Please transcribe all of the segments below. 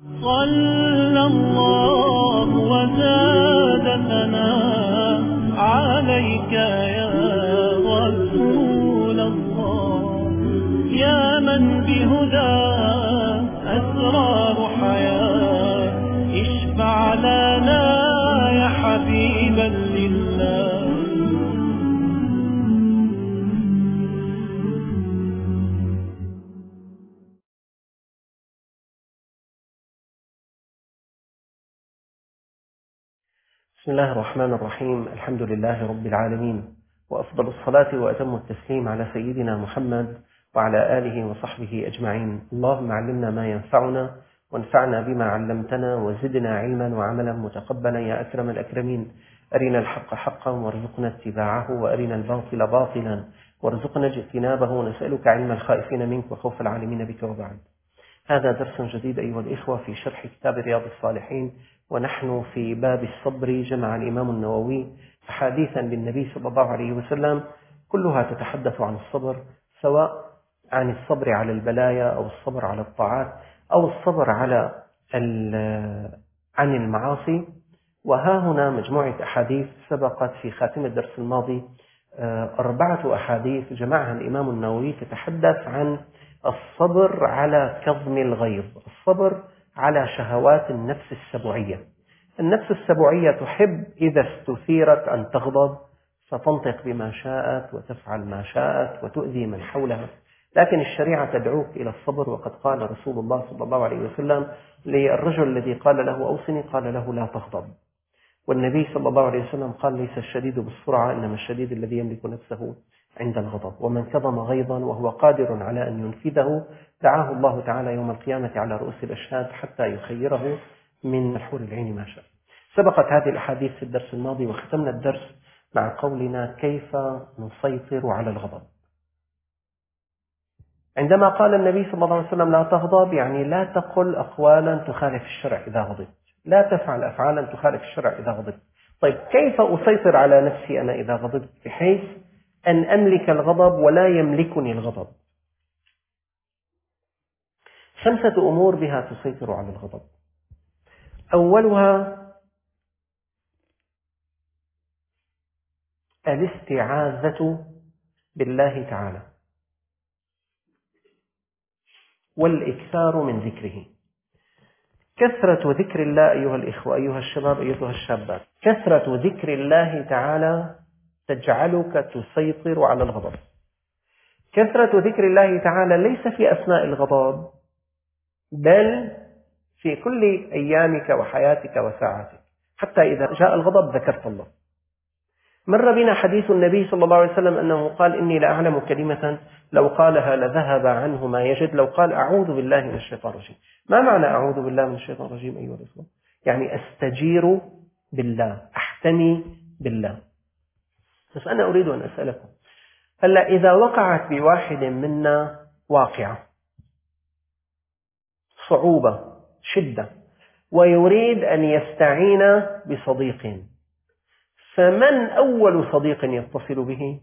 صلى الله وزادنا عليك يا رسول الله، يا من بهدى أسرار حياة، اشفع لنا يا حبيبا لله. بسم الله الرحمن الرحيم. الحمد لله رب العالمين، وأفضل الصلاة وأتم التسليم على سيدنا محمد وعلى آله وصحبه أجمعين. اللهم علمنا ما ينفعنا وانفعنا بما علمتنا وزدنا علما وعملا متقبلا يا أكرم الأكرمين. أرنا الحق حقا وارزقنا اتباعه، وأرنا الباطل باطلا وارزقنا اجتنابه، نسألك علم الخائفين منك وخوف العالمين بك. وبعد، هذا درس جديد أيها الإخوة في شرح كتاب رياض الصالحين، ونحن في باب الصبر. جمع الإمام النووي أحاديثا للنبي صلى الله عليه وسلم كلها تتحدث عن الصبر، سواء عن الصبر على البلايا أو الصبر على الطاعات أو الصبر عن المعاصي. وها هنا مجموعة أحاديث سبقت في خاتم الدرس الماضي 4 أحاديث جمعها الإمام النووي تتحدث عن الصبر على كظم الغيظ، الصبر على شهوات النفس السبوعية. النفس السبوعية تحب إذا استثيرت أن تغضب فتنطق بما شاءت وتفعل ما شاءت وتؤذي من حولها، لكن الشريعة تدعوك إلى الصبر. وقد قال رسول الله صلى الله عليه وسلم للرجل الذي قال له أوصني، قال له لا تغضب. والنبي صلى الله عليه وسلم قال ليس الشديد بالسرعة، إنما الشديد الذي يملك نفسه عند الغضب. ومن كظم غيظا وهو قادر على أن ينفذه دعاه الله تعالى يوم القيامة على رؤوس الأشهاد حتى يخيره من الحور العين ما شاء. سبقت هذه الأحاديث في الدرس الماضي، وختمنا الدرس مع قولنا كيف نسيطر على الغضب. عندما قال النبي صلى الله عليه وسلم لا تغضب، يعني لا تقل أقوالا تخالف الشرع إذا غضبت، لا تفعل أفعالا تخالف الشرع إذا غضبت. طيب، كيف أسيطر على نفسي أنا إذا غضبت بحيث أن أملك الغضب ولا يملكني الغضب؟ 5 أمور بها تسيطر على الغضب. أولها الاستعاذة بالله تعالى والإكثار من ذكره. كثرة ذكر الله أيها الإخوة، أيها الشباب، أيها الشابات، كثرة ذكر الله تعالى تجعلك تسيطر على الغضب. كثرة ذكر الله تعالى ليس في أثناء الغضب، بل في كل أيامك وحياتك وساعاتك، حتى إذا جاء الغضب ذكرت الله. مر بنا حديث النبي صلى الله عليه وسلم أنه قال إني لأعلم كلمة لو قالها لذهب عنه ما يجد، لو قال أعوذ بالله من الشيطان الرجيم. ما معنى أعوذ بالله من الشيطان الرجيم أيها الإخوة؟ يعني أستجير بالله، أحتمي بالله. بس أنا أريد أن أسألكم، هلا إذا وقعت بواحد منا واقعة، صعوبة، شدة، ويريد أن يستعين بصديق، فمن أول صديق يتصل به؟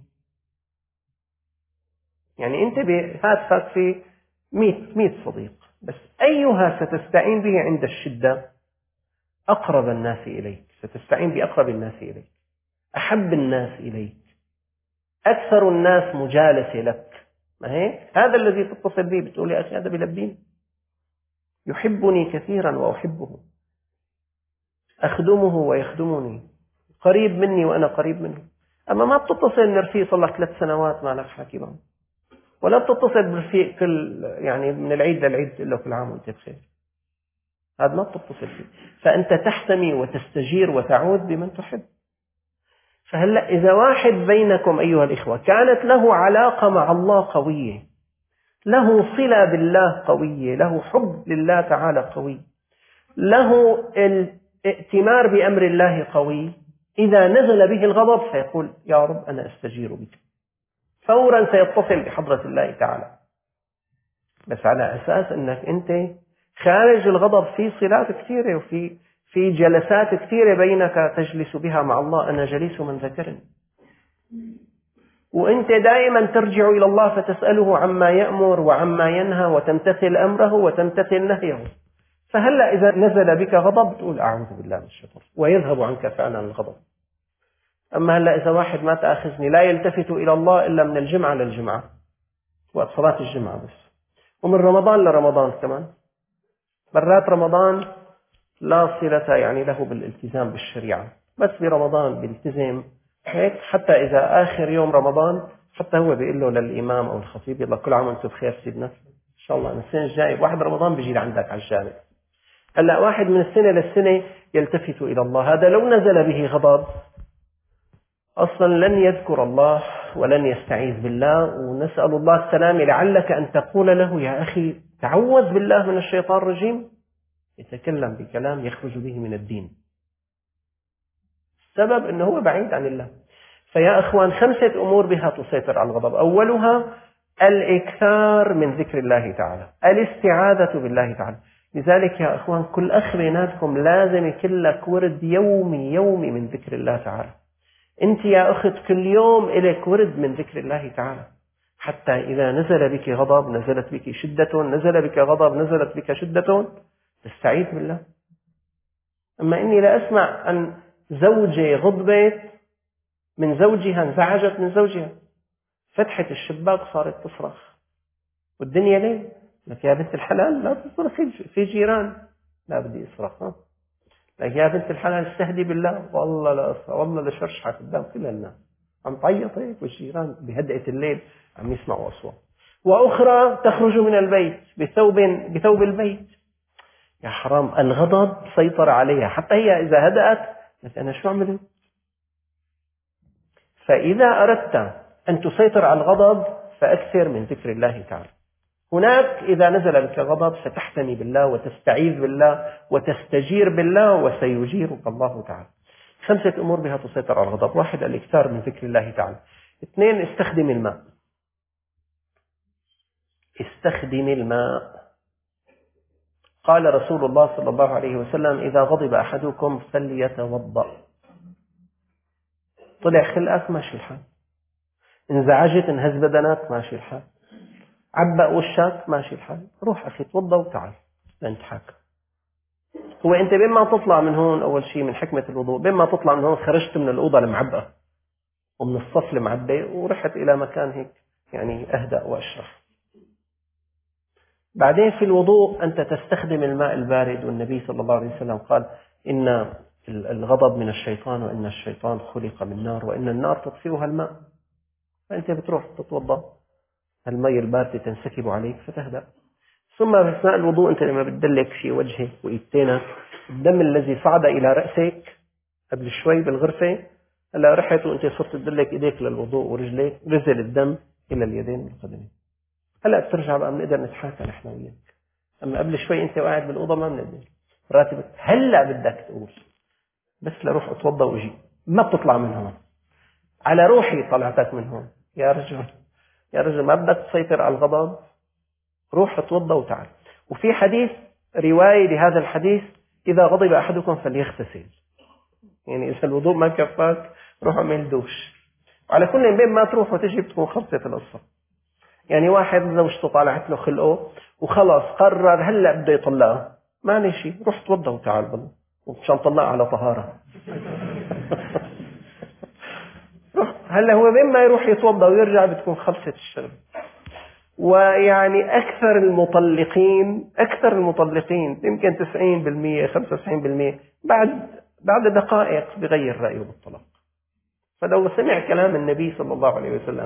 يعني أنت فات في 100 صديق، بس أيها ستستعين به عند الشدة؟ أقرب الناس إليك، ستستعين بأقرب الناس إليك، أحب الناس إليك، أكثر الناس مجالسة لك. ما هيك؟ هذا الذي تتصل به، بتقول يا أخي هذا بلبيني، يحبني كثيرا وأحبه، أخدمه ويخدمني، قريب مني وأنا قريب منه. أما ما بتتصل برفيق صار لك 3 سنوات ما لك حكي معه، ولا بتتصل برفيق يعني من العيد للعيد تقول له كل عام وأنت بخير. هذا ما بتتصل فيه. فأنت تحتمي وتستجير وتعود بمن تحب. فهلأ إذا واحد بينكم أيها الإخوة كانت له علاقة مع الله قوية، له صلة بالله قوية، له حب لله تعالى قوي، له الائتمار بأمر الله قوي، إذا نزل به الغضب فيقول يا رب أنا أستجير بك، فورا سيتصل بحضرة الله تعالى. بس على أساس أنك أنت خارج الغضب في صلات كثيرة وفي جلسات كثيرة بينك تجلس بها مع الله. أنا جليس من ذكرني. وأنت دائما ترجع إلى الله فتسأله عما يأمر وعما ينهى، وتمتثل أمره وتمتثل نهيه. فهلأ إذا نزل بك غضب تقول أعوذ بالله من الشيطان ويذهب عنك فعلا الغضب. أما هلأ إذا واحد ما تأخذني لا يلتفت إلى الله إلا من الجمعة للجمعة، وقت صلاة الجمعة بس، ومن رمضان لرمضان كمان، مرات رمضان لا صلة يعني له بالالتزام بالشريعة، بس برمضان بيلتزم هيك، حتى إذا آخر يوم رمضان حتى هو بيقول له للإمام أو الخطيب يلا كل عام وأنتم بخير سيدنا إن شاء الله السنة الجاية واحد رمضان بيجي لعندك على الجانب. هلا واحد من السنة للسنة يلتفت إلى الله، هذا لو نزل به غضب أصلا لن يذكر الله ولن يستعيذ بالله، ونسأل الله السلامة. لعلك أن تقول له يا أخي تعوذ بالله من الشيطان الرجيم، يتكلم بكلام يخرج به من الدين، السبب أنه هو بعيد عن الله. فيا أخوان 5 أمور بها تسيطر على الغضب. أولها الإكثار من ذكر الله تعالى، الاستعاذة بالله تعالى. لذلك يا أخوان كل أخ بيناتكم لازم يكون لك ورد يومي من ذكر الله تعالى. أنت يا أخت كل يوم إليك ورد من ذكر الله تعالى، حتى إذا نزل بك غضب نزلت بك شدة، نزل بك غضب نزلت بك شدة، تستعيذ بالله. أما إني لا أسمع أن زوجي غضبت من زوجها، انزعجت من زوجها، فتحت الشباك صارت تصرخ، والدنيا ليه؟ لك يا بنت الحلال لا تصرخي في جيران، لا بدي أصرخ. لك يا بنت الحلال استهدي بالله، والله لا أصرخ، والله لشرشحة قدام كل الناس، عم تعيط هيك، والجيران بهدئة الليل عم يسمعوا أصوات. وأخرى تخرج من البيت بثوب البيت، يا حرام الغضب سيطر عليها، حتى هي إذا هدأت بس أنا شو عملت؟ فإذا أردت أن تسيطر على الغضب فأكثر من ذكر الله تعالى. هناك إذا نزل بك غضب ستحتمي بالله وتستعيذ بالله وتستجير بالله وسيجيرك الله تعالى. 5 أمور بها تسيطر على الغضب. 1 الإكثار من ذكر الله تعالى. 2 استخدم الماء. استخدم الماء. قال رسول الله صلى الله عليه وسلم إذا غضب أحدكم فليتوضأ. طلع خلقك ماشي الحال، انزعجت انهز بدنك ماشي الحال، عبأ وشك ماشي الحال، روح أخي توضأ وتعال لنتحاكم. هو أنت بين ما تطلع من هون أول شيء من حكمة الوضوء، بين ما تطلع من هون خرجت من الأوضة المعبأة ومن الصف المعبأ ورحت إلى مكان هيك يعني أهدأ وأشرح. بعدين في الوضوء أنت تستخدم الماء البارد، والنبي صلى الله عليه وسلم قال إن الغضب من الشيطان، وإن الشيطان خلق من نار، وإن النار تطفئها الماء. فأنت بتروح تتوضأ، الماء الباردة تنسكب عليك فتهدأ. ثم أثناء الوضوء أنت لما بتدلك في وجهك وإيدينك، الدم الذي صعد إلى رأسك قبل شوي بالغرفة هلا رحت وأنت صرت تدلك إيديك للوضوء ورجليك، نزل الدم إلى اليدين والقدمين. هلا بترجع بقى بنقدر نتحاكى نحن وياك. أما قبل شوي أنت قاعد بالأوضة ما بنقدر. راتبك هلا بدك تقول بس لروح أتوضأ وأجي، ما بتطلع من هون، على روحي طلعتك من هون. يا رجل ما بدك تسيطر على الغضب، روح اتوضأ وتعال. وفي حديث رواية لهذا الحديث إذا غضب أحدكم فليغتسل، يعني إذا الوضوء ما كفاك روح اعمل دوش. على كل بين ما تروح وتجي بتكون خلصت القصة. يعني واحد زوجته طالعت له خلقه وخلاص قرر هلا بده يطلقها، ما شيء، روح توضأ وتعال بالله ومشان طلقها على طهارة. هلا هو بين ما يروح يتوضأ ويرجع بتكون خلصت الشغل. ويعني أكثر المطلقين يمكن 90% 95% بعد دقائق بغير رأيه بالطلاق. فلو سمع كلام النبي صلى الله عليه وسلم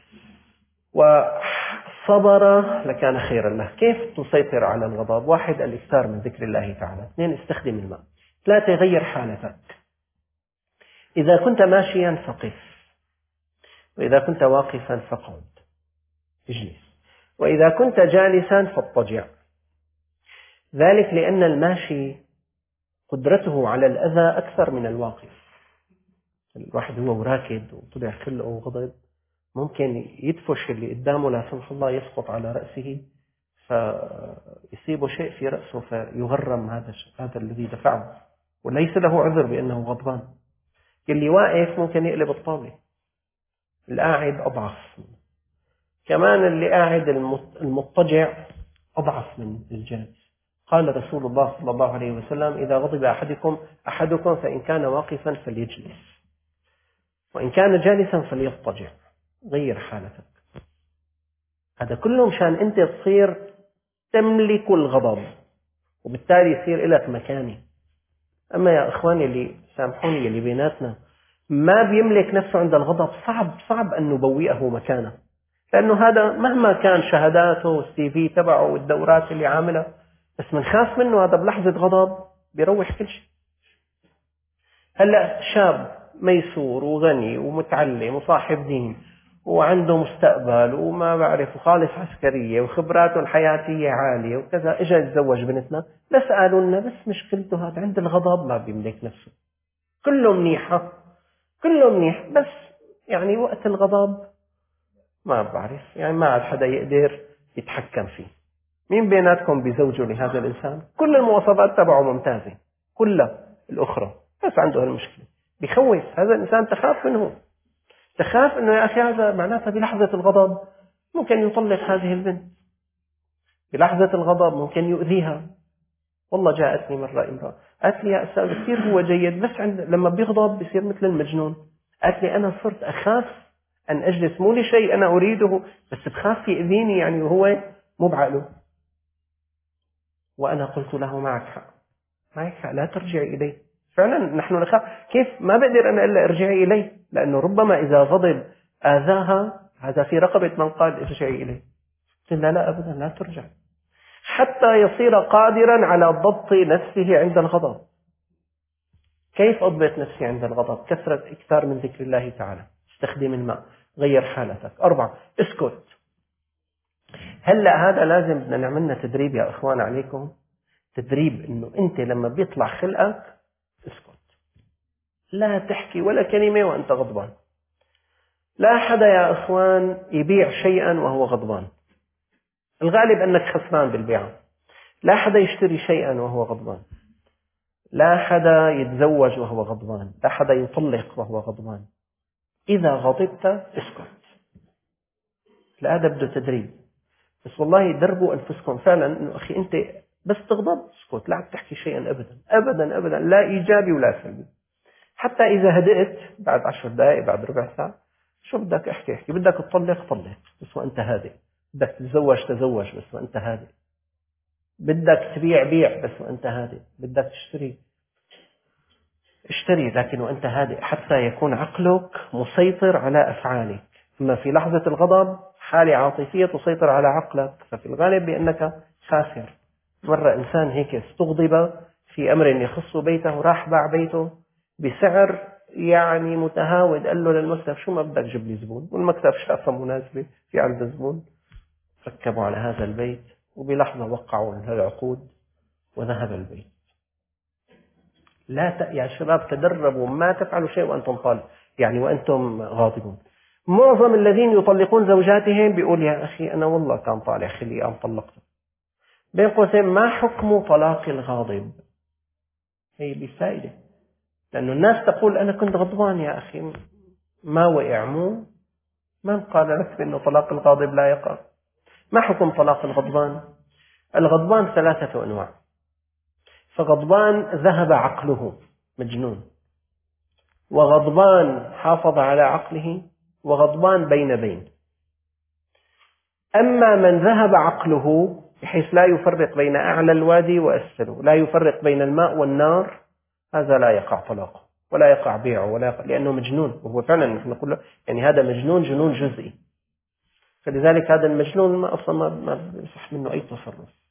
وصبر لكان خيرا له. كيف تسيطر على الغضب؟ 1 الإكثار من ذكر الله تعالى. 2 استخدم الماء. 3 غير حالتك. إذا كنت ماشيا فقف، وإذا كنت واقفا فقعد اجلس، وإذا كنت جالسا فاضطجع. ذلك لأن الماشي قدرته على الأذى أكثر من الواقف. الواحد هو راكد وطلع خلقه وغضب ممكن يدفش اللي قدامه لا سمح الله يسقط على رأسه فيصيبه شيء في رأسه فيغرم هذا الذي دفعه، وليس له عذر بأنه غضبان. اللي واقف ممكن يقلب الطاولة، القاعد أضعف، كمان اللي قاعد المضطجع أضعف من الجالس. قال رسول الله صلى الله عليه وسلم: إذا غضب أحدكم فإن كان واقفا فليجلس، وإن كان جالسا فليضطجع. غير حالتك. هذا كله مشان أنت تصير تملك الغضب، وبالتالي يصير لك مكانة. أما يا إخواني اللي سامحوني اللي بيناتنا ما بيملك نفسه عند الغضب، صعب أن نبوئه مكانه، لأنه هذا مهما كان شهاداته والسي في تبعه والدورات اللي عاملها، بس منخاف منه هذا بلحظة غضب بيروح كل شيء. هلأ شاب ميسور وغني ومتعلم وصاحب دين وعنده مستقبل وما بعرف وخالص عسكرية وخبراته الحياتية عالية وكذا، اجى يتزوج بنتنا، بس قالوا لنا بس مشكلته هذا عند الغضب ما بيملك نفسه. كله منيحة، كله منيح، بس يعني وقت الغضب ما بعرف، يعني ما عاد حدا يقدر يتحكم فيه. مين بيناتكم بزوجه لهذا الإنسان؟ كل المواصفات تبعه ممتازة كلها الأخرى، بس عنده هالمشكلة، بيخوف هذا الإنسان، تخاف منه، تخاف إنه يا أخي هذا معناتها بلحظة الغضب ممكن يطلق هذه البنت، بلحظة الغضب ممكن يؤذيها. والله جاءتني مرة امرأة قالت لي: يا أستاذ كثير هو جيد، بس لما بيغضب بيصير مثل المجنون. قالت لي: أنا صرت أخاف أن أجلس، مو لشيء أنا أريده، بس بخاف يؤذيني يعني وهو مو بعقله. وأنا قلت له: معك حق، لا ترجعي إليه. فعلا نحن نخاف، كيف ما بقدر أنا إلا أرجعي إليه، لأنه ربما إذا غضب آذاها، هذا في رقبة من قال ارجعي إليه. قلت لا أبدا، لا ترجع، حتى يصير قادرا على ضبط نفسه عند الغضب. كيف أضبط نفسي عند الغضب؟ إكثار من ذكر الله تعالى، استخدم الماء، غير حالتك. 4، اسكت. هلأ هذا لازم بدنا نعملنا تدريب يا إخوان عليكم، تدريب إنه أنت لما بيطلع خلقك اسكت، لا تحكي ولا كلمة وأنت غضبان. لا حدا يا إخوان يبيع شيئا وهو غضبان، الغالب أنك خسران بالبيع. لا حدا يشتري شيئا وهو غضبان، لا حدا يتزوج وهو غضبان، لا حدا يطلق وهو غضبان. إذا غضبت اسكت. لا هذا بده تدريب، بس والله دربوا أنفسكم فعلا إنه أخي أنت بس تغضب اسكت، لا تحكي شيئا أبدا أبدا أبدا، لا إيجابي ولا سلبي. حتى إذا هدئت بعد 10 دقائق، بعد ربع ساعة، شو بدك احكي، بدك تطلق طلق بس وأنت هادئ، بدك تتزوج تزوج بس وأنت هادئ، بدك تبيع بيع بس وأنت هادئ، بدك اشتري لكن وأنت هادئ، حتى يكون عقلك مسيطر على أفعالك. أما في لحظة الغضب حالة عاطفية تسيطر على عقلك، ففي الغالب بأنك خاسر. مرة إنسان هيك استغضب في أمر يخص بيته، راح باع بيته بسعر يعني متهاود، قال له للمكتب: شو ما بدك جيب لي زبون، والمكتب شافها مناسبة في عند زبون، ركبوا على هذا البيت وبلحظة وقعوا العقود وذهب البيت. يا شباب تدربوا، ما تفعلوا شيء وأنتم يعني وأنتم غاضبون. معظم الذين يطلقون زوجاتهم بيقول: يا أخي أنا والله كان طالع خلي أنا طلقته. بين قوسين: ما حكم طلاق الغاضب؟ هي بفائدة، لأنه الناس تقول: أنا كنت غضبان يا أخي، ما وقع، من قال لك بأنه طلاق الغاضب لا يقع؟ ما حكم طلاق الغضبان؟ الغضبان 3 أنواع. فغضبان ذهب عقله مجنون، وغضبان حافظ على عقله، وغضبان بين. أما من ذهب عقله بحيث لا يفرق بين أعلى الوادي وأسفله، لا يفرق بين الماء والنار، هذا لا يقع طلاقه ولا يقع بيعه لأنه مجنون. وهو فعلا نحن نقول يعني هذا مجنون، جنون جزئي، فلذلك هذا المجنون ما أصلا ما يصح منه أي تصرف.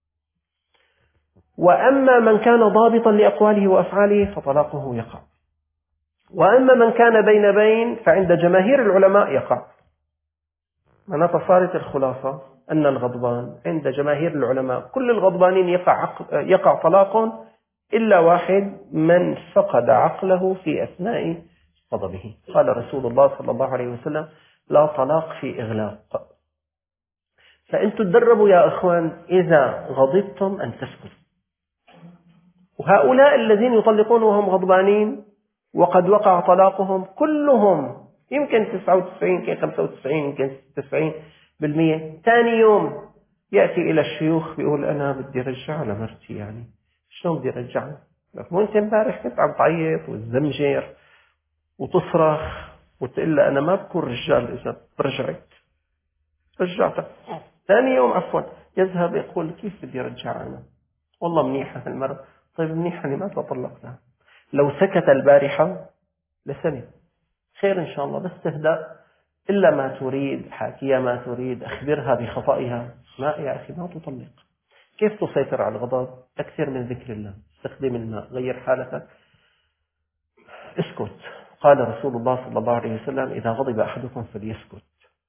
وأما من كان ضابطا لأقواله وأفعاله فطلاقه يقع. وأما من كان بين فعند جماهير العلماء يقع. معناتها صارت الخلاصة أن الغضبان عند جماهير العلماء كل الغضبانين يقع طلاق، إلا واحد: من فقد عقله في أثناء غضبه. قال رسول الله صلى الله عليه وسلم: لا طلاق في إغلاق. فأنتم تدربوا يا أخوان إذا غضبتم أن تسكتوا. وهؤلاء الذين يطلقون وهم غضبانين وقد وقع طلاقهم كلهم يمكن 99 يمكن 95 يمكن 90% ثاني يوم يأتي إلى الشيوخ بيقول أنا بدي رجع لمرتي، يعني شلون بدي رجعها؟ مو أنت امبارح كنت عم تعيط وتزمجر وتصرخ وتقول لها أنا ما بكون رجال إذا رجعتها. ثاني يوم عفوا يذهب يقول كيف بدي رجعها أنا؟ والله منيحة هالمرة. طيب منيحة لماذا طلقتها؟ لو سكت البارحة لسنة خير إن شاء الله، بس تهدأ. إلا ما تريد حاكية ما تريد، أخبرها بخطئها. ما يا أخي ما تطلق. كيف تسيطر على الغضب؟ أكثر من ذكر الله، استخدم الماء، غير حالتك، اسكت. قال رسول الله صلى الله عليه وسلم إذا غضب أحدكم فليسكت.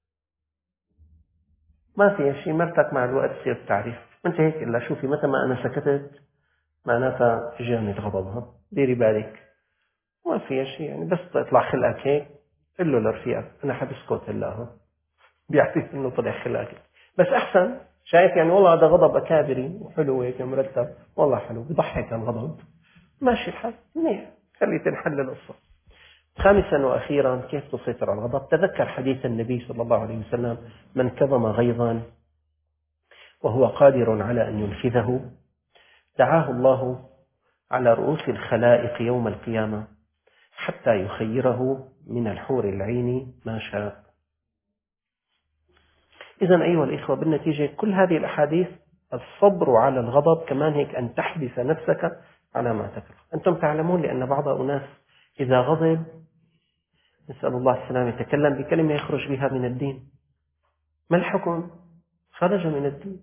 ما في شيء، مرتك مع الوقت تصير تعرف. أنت هيك إلا شوفي متى ما أنا سكتت معناتها جاني غضبها، ديري بالك. ما في شيء يعني، بس تطلع خلقك هيك قل له لرفيقك أنا حبسكت هلا هو بيعرف إنه طلع خلقك. بس أحسن شايف يعني والله هذا غضب أكابري وحلو هيك مرتب، والله حلو بضحك الغضب، ماشي الحال منيح، خلي تنحل القصة. خامسا وأخيرا كيف تسيطر على الغضب؟ تذكر حديث النبي صلى الله عليه وسلم من كظم غيظا وهو قادر على أن ينفذه دعاه الله على رؤوس الخلائق يوم القيامة حتى يخيره من الحور العين ما شاء. إذن أيها الإخوة بالنتيجة كل هذه الأحاديث الصبر على الغضب، كمان هيك أن تحبس نفسك على ما تكره. أنتم تعلمون لأن بعض الناس إذا غضب نسأل الله السلامة يتكلم بكلمة يخرج بها من الدين. ما الحكم؟ خرج من الدين.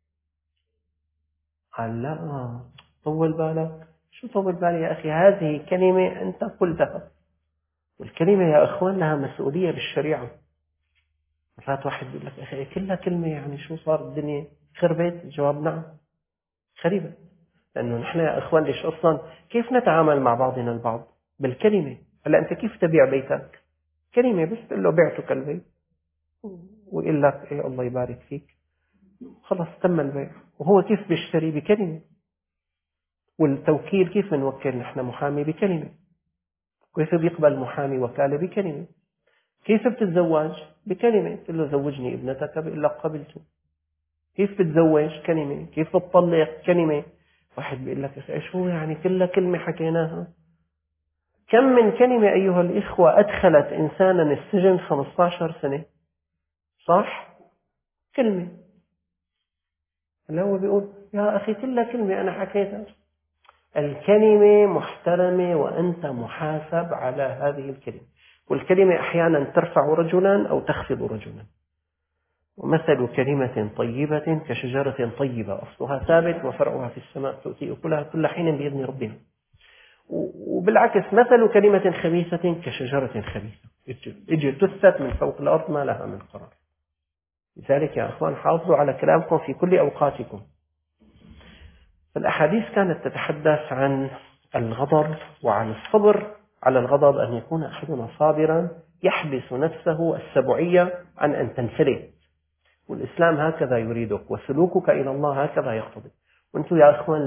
قال لا طول بالك. شو طول بالي يا أخي؟ هذه كلمة أنت قلتها، والكلمة يا أخوان لها مسؤولية بالشريعة. مرات واحد بيقول لك أخي كلها كلمة يعني شو صار الدنيا خربت؟ الجواب نعم خربت. لأنه نحن يا أخوان ليش أصلا كيف نتعامل مع بعضنا البعض؟ بالكلمة. هلا أنت كيف تبيع بيتك؟ كلمة بس تقول له بعتك البيت ويقول لك إيه الله يبارك فيك، خلص تم البيع. وهو كيف بيشتري؟ بكلمة. والتوكيل كيف بنوكل نحن محامي؟ بكلمة. كيف بيقبل محامي وكالة؟ بكلمة. كيف بتتزوج؟ بكلمة. تقول له زوجني ابنتك بيقول لك قبلته. كيف بتزوج؟ كلمة. كيف بتطلق؟ كلمة. واحد بيقول لك ايش هو يعني كلها كلمة حكيناها. كم من كلمة أيها الإخوة أدخلت إنسانا السجن 15 سنة، صح؟ كلمة. هلا هو بيقول يا أخي كلها كلمة أنا حكيتها. الكلمة محترمة وأنت محاسب على هذه الكلمة. والكلمة أحيانا ترفع رجلا أو تخفض رجلا. ومثل كلمة طيبة كشجرة طيبة أصلها ثابت وفرعها في السماء تؤتي أكلها كل حين بإذن ربها. وبالعكس مثل كلمة خبيثة كشجرة خبيثة اجي تثت من فوق الأرض ما لها من قرار. لذلك يا أخوان حافظوا على كلامكم في كل أوقاتكم. فالأحاديث كانت تتحدث عن الغضب وعن الصبر على الغضب، أن يكون أحدنا صابرا يحبس نفسه السبعية عن أن تنفلت. والإسلام هكذا يريدك، وسلوكك إلى الله هكذا يقتضي. وأنتم يا أخوان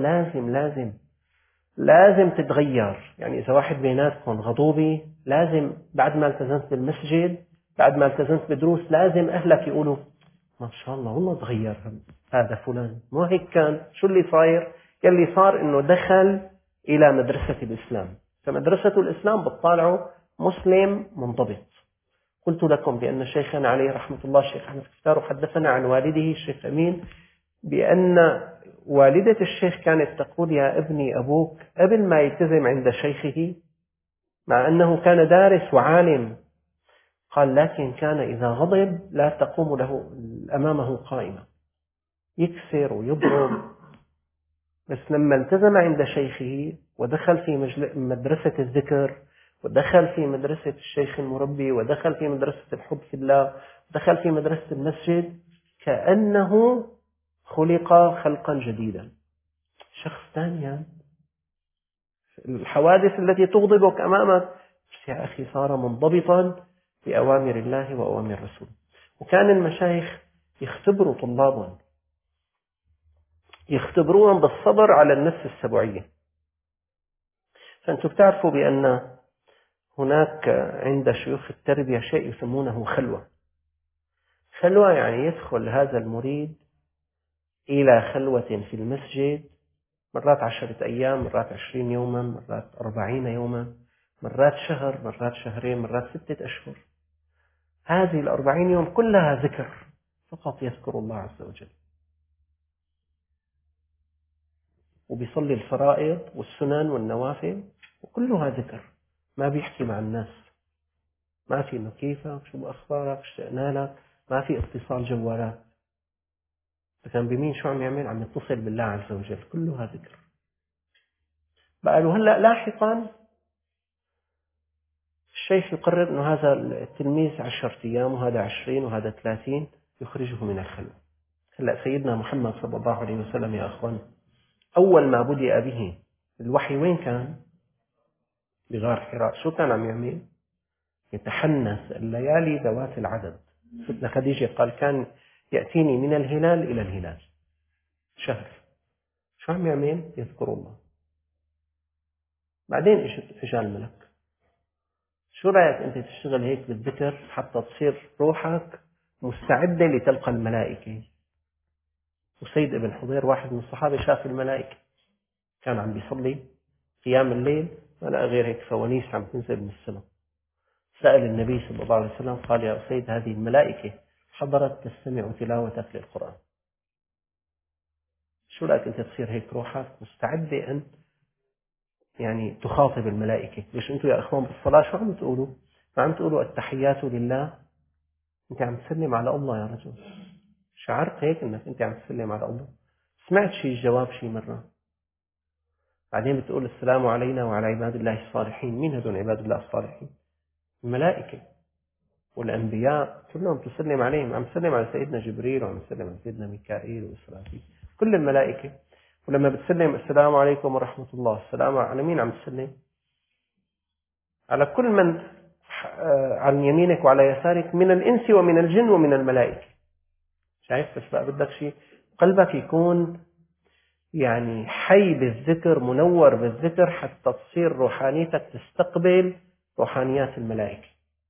لازم تتغير. يعني إذا واحد بيناتكم غضوبي لازم بعد ما التزمت بالمسجد بعد ما التزمت بدروس لازم أهلك يقولوا ما شاء الله والله تغير هذا فلان، مو هيك كان. شو اللي صاير؟ يلي صار إنه دخل إلى مدرسة الإسلام. فمدرسة الإسلام بتطالعه مسلم منضبط. قلت لكم بأن شيخنا عليه رحمة الله الشيخ أحمد كفتار حدثنا عن والده الشيخ أمين بأن والدة الشيخ كانت تقول يا ابني أبوك قبل ما يلتزم عند شيخه مع أنه كان دارس وعالم، قال لكن كان إذا غضب لا تقوم له أمامه قائمة، يكسر ويضرب. بس لما التزم عند شيخه ودخل في مدرسة الذكر ودخل في مدرسة الشيخ المربي ودخل في مدرسة الحب في الله ودخل في مدرسة المسجد كأنه خلق خلقا جديدا، شخص ثاني. الحوادث التي تغضبك أمامك يا أخي صار منضبطا بأوامر الله وأوامر رسوله. وكان المشايخ يختبروا طلابهم، يختبروهم بالصبر على النفس السبعية. فأنتم بتعرفوا بأن هناك عند شيوخ التربية شيء يسمونه خلوة. خلوة يعني يدخل هذا المريد إلى خلوة في المسجد، مرات 10 أيام، مرات 20 يوما، مرات 40 يوما، مرات شهر، مرات شهرين، مرات 6 أشهر. هذه 40 يوم كلها ذكر، فقط يذكر الله عز وجل، وبيصلي الفرائض والسنن والنوافل وكلها ذكر، ما بيحكي مع الناس، ما في إنه كيفك، شو أخبارك، اشتقنا لك، ما في اتصال جوالات. فكان بمين شو عم يعمل؟ عم يتصل بالله عز وجل، كلها ذكر. قالوا هلأ لاحقا الشيخ يقرر أنه هذا التلميذ 10 أيام وهذا 20 وهذا 30 يخرجه من الخلوة. هلأ سيدنا محمد صلى الله عليه وسلم يا أخوان، أول ما بدأ به الوحي وين كان؟ بغار حراء. شو كان عم يعمل؟ يتحنث الليالي ذوات العدد. ستنا خديجة قال كان يأتيني من الهلال إلى الهلال شهر. شو عم يعمل؟ يذكر الله. بعدين اجى الملك. شو رأيك أنت تشتغل هيك بالذكر حتى تصير روحك مستعدة لتلقى الملائكة؟ وسيد ابن حضير واحد من الصحابة شاف الملائكة، كان عم بيصلي قيام الليل ما لقى غير هيك فوانيس عم تنزل من السماء. سأل النبي صلى الله عليه وسلم قال يا أسيد هذه الملائكة حضرت تستمع تلاوتك للقرآن. شو رأيك أنت تصير هيك روحك مستعدة أن يعني تخاطب الملائكة؟ ليش أنتم يا أخوان بالصلاة شو عم تقولوا؟ ما عم تقولوا التحيات لله؟ أنت عم تسلم على الله يا رجل. شعرت هيك أنك أنت عم تسلم على الله؟ سمعت شيء جواب شيء مرة؟ بعدين بتقول السلام علينا وعلى عباد الله الصالحين. مين هدول عباد الله الصالحين؟ الملائكة والأنبياء كلهم تسلم عليهم. عم تسلم على سيدنا جبريل وعم تسلم على سيدنا ميكائيل وإسرافيل، كل الملائكة. ولما بتسلم السلام عليكم ورحمة الله، السلام على مين عم تسلم؟ على كل من عن يمينك وعلى يسارك من الإنس ومن الجن ومن الملائكة. شايف؟ بس بقى بدك شيء قلبك يكون يعني حي بالذكر، منور بالذكر، حتى تصير روحانيتك تستقبل روحانيات الملائكة.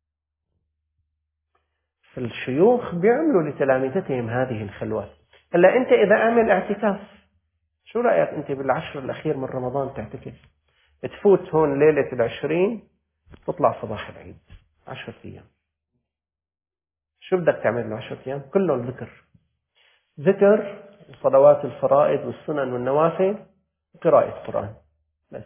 فالشيوخ بيعملوا لتلامذتهم هذه الخلوات. هلا أنت إذا أعمل اعتكاف، شو رأيك أنت بالعشر الأخير من رمضان تعتكف؟ تفوت هون ليلة 20 تطلع صباح العيد 10 أيام. شو بدك تعمل له 10 أيام؟ كلهم ذكر، ذكر صلوات الفرائض والسنن والنوافل، قراءة قرآن بس.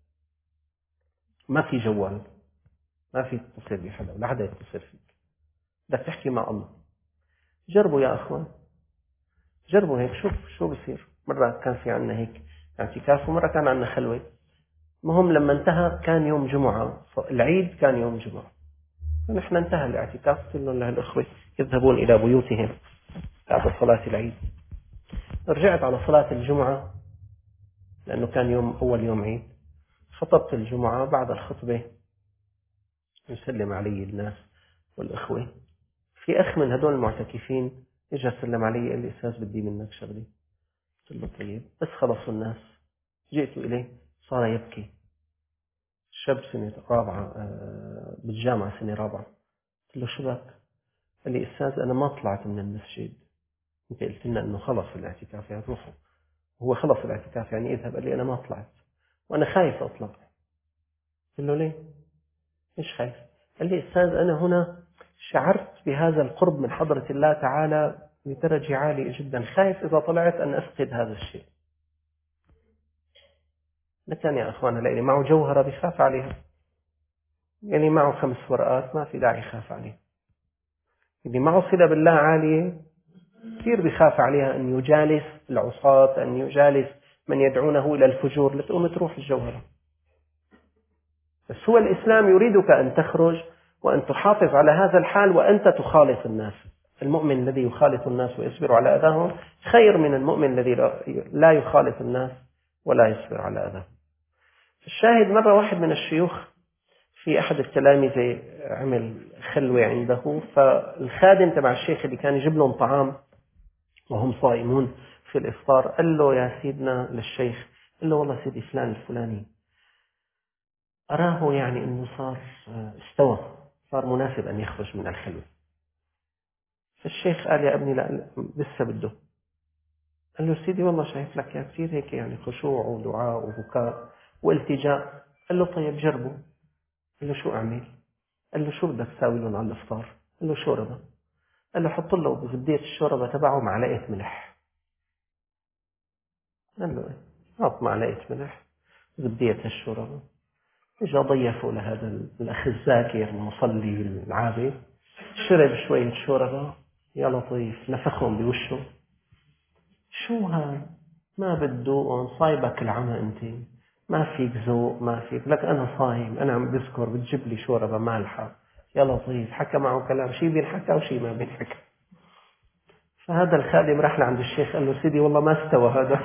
ما في جوال، ما في تتصل بحدا ولا حدا يتصل فيك، بدك تحكي مع الله. جربوا يا أخوان، جربوا هيك، شوف شو بصير. مرة كان في عنا هيك اعتكاف ومرة كان عنا خلوة. المهم لما انتهى كان يوم جمعة، العيد كان يوم جمعة، فنحن انتهى الاعتكاف قلت لهم للأخوة يذهبون إلى بيوتهم بعد صلاة العيد. رجعت على صلاة الجمعة لأنه كان أول يوم عيد. خطبت الجمعة، بعد الخطبة يسلم علي الناس والأخوة. في أخ من هدول المعتكفين إجا سلم علي قال لي أستاذ بدي منك شغلة. قلت له طيب. بس خلصوا الناس جئت إليه صار يبكي. شاب سنة رابعة بالجامعة سنة رابعة. قلت له شو بك؟ قال لي أستاذ أنا ما طلعت من المسجد، أنت قلت لنا أنه خلص الاعتكاف يعني روحوا. هو خلص الاعتكاف يعني اذهب. قال لي أنا ما طلعت وأنا خايف أطلع. قلت له ليه؟ ليش خايف؟ قال لي أستاذ أنا هنا شعرت بهذا القرب من حضرة الله تعالى لدرجة عالية جدا، خايف إذا طلعت أن أفقد هذا الشيء. لكن يا أخوانا لأني معه جوهرة بيخاف عليها، يعني معه 5 ورقات ما في داعي يخاف عليها. اللي معه صلة بالله عالية كثير بيخاف عليها أن يجالس العصاة، أن يجالس من يدعونه إلى الفجور، لتقوم تروح الجوهرة. بس هو الإسلام يريدك أن تخرج وأن تحافظ على هذا الحال وأنت تخالط الناس. المؤمن الذي يخالط الناس ويصبر على أذاهم خير من المؤمن الذي لا يخالط الناس ولا يصبر على أذاهم. الشاهد مرة واحد من الشيوخ في أحد التلامذة عمل خلوة عنده، فالخادم تبع الشيخ اللي كان يجيب لهم طعام وهم صائمون في الإفطار قال له يا سيدنا للشيخ، قال له والله سيدي فلان الفلاني أراه يعني أنه استوى، صار مناسب أن يخرج من الخلوة. فالشيخ قال يا ابني لا لسه بده. قال له سيدي والله شايف لك يا كثير هيك يعني خشوع ودعاء وبكاء والتجاء. قال له طيب جربه. قال له شو أعمل؟ قال له شو بدك تساوي لهم على الإفطار؟ قال له شوربة. قال له حط له بزبدية الشوربة تبعه معلقة ملح. قال له إيه؟ حط معلقة ملح زبدية الشوربة. إجا ضيفوا لهذا الأخ الذاكر المصلي العابد، شرب شوية شوربة، يا لطيف نفخهم بوشه. شو هاد؟ ما بتذوقهم، صايبك العمى أنت، ما فيك ذوق، ما فيك. لك أنا صايم، أنا عم بذكر بتجيب لي شوربة مالحة. يا لطيف حكى معه كلام، شي بينحكى وشي ما بينحكى. فهذا الخادم راح لعند الشيخ قال له سيدي والله ما استوى هذا.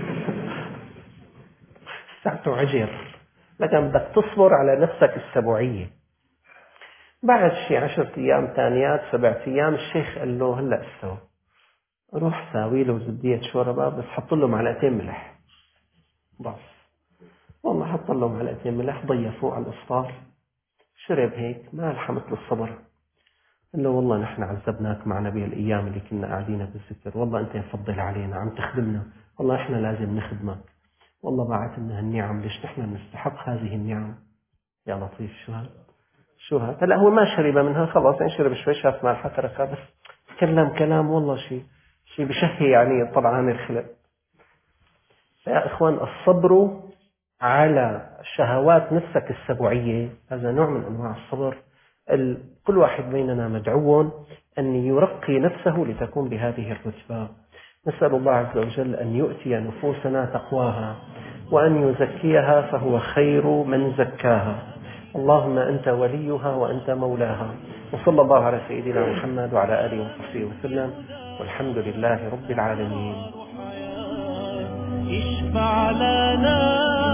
ساعته عجر، لكن بدك تصبر على نفسك السبوعية. بعد شي 10 أيام ثانيات 7 أيام الشيخ قال له هلأ استوى، روح ساوي له زبدية شوربة بس حط له معلقتين ملح بس. والله حط له معلقتين ملح، ضيفوه على الإفطار، شرب هيك مالحة مثل الصبر. قال له والله نحن عذبناك معنا بهالأيام اللي كنا قاعدين بالذكر، والله أنت مفضل علينا عم تخدمنا، والله إحنا لازم نخدمك، والله بعت لنا هالنعم، ليش نحن نستحق هذه النعم. يا لطيف شو هذا؟ شو هذا؟ هلا هو ما شرب منها خلاص، يعني شرب شوي شاف مالحة تركها، بس تكلم كلام والله شيء بشهي يعني طبعا الخلق. يا إخوان الصبر على شهوات نفسك السبوعية هذا نوع من أنواع الصبر. كل واحد بيننا مدعو أن يرقي نفسه لتكون بهذه الرتبة. نسأل الله عز وجل أن يؤتي نفوسنا تقواها وأن يزكيها فهو خير من زكاها. اللهم أنت وليها وأنت مولاها. وصلى الله على سيدنا محمد وعلى آله وصحبه وسلم، والحمد لله رب العالمين. اشفع لنا